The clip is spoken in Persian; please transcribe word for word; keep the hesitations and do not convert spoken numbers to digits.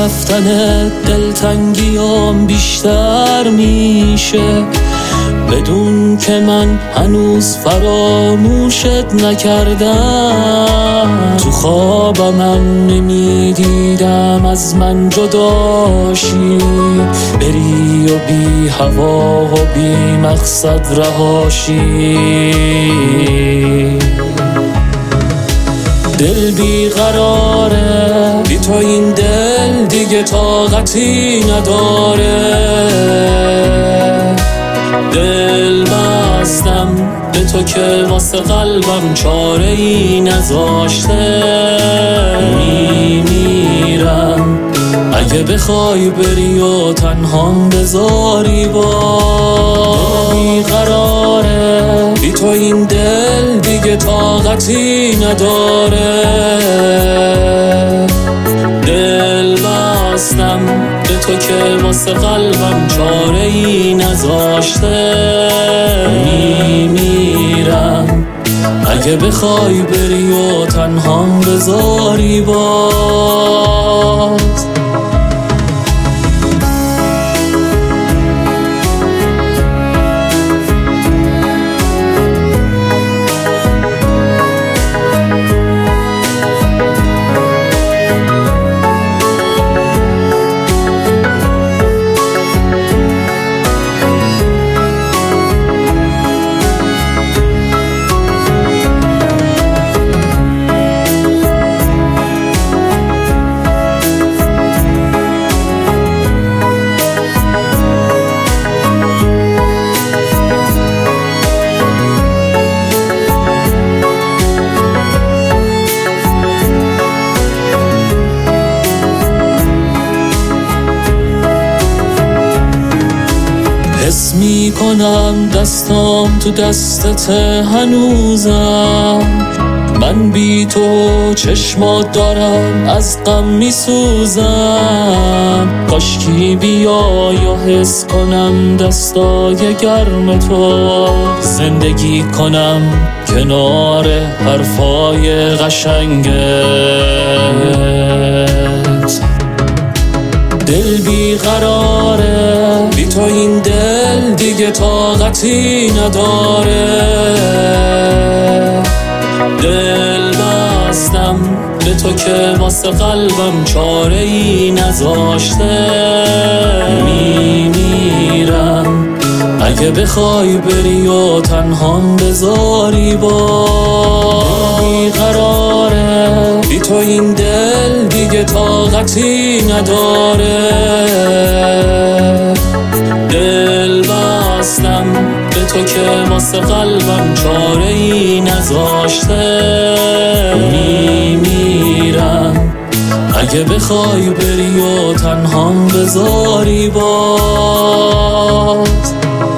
رفتن دلتنگیام بیشتر میشه، بدون که من هنوز فراموشت نکردم. تو خوابم من نمیدیدم از من جداشی، بری و بی هوا و بی مقصد رهاشی. دل بی قراره، بی تو این دل دیگه طاقتی نداره. دل بستم به تو که واسه قلبم چاره ای نذاشته. میمیرم اگه بخوای بری و تنهام بذاری. با بی قراره، بی تو این دل دیگه طاقتی نداره. دل بستم به تو که واسه قلبم چاره ای نذاشته. میمیرم اگه بخوای بری و تنهام بذاری باز. حس می کنم دستام تو دستت هنوزم. من بی تو چشمات دارم از غم می سوزم. کاشکی بیا یا حس کنم دستای گرم تو، زندگی کنم کنار حرفای قشنگت. دل بی قراره، بی تو این دل دیگه طاقتی نداره. دل بستم به تو که واسه قلبم چاره ای نذاشته. میمیرم اگه بخوای بری و تنهام بذاری. با بی قراره، بی تو این دل دیگه طاقتی نداره. دل بستم به تو که واسه قلبم چاره ای نذاشته. میمیرم اگه بخوای بری و تنهام بذاری باز.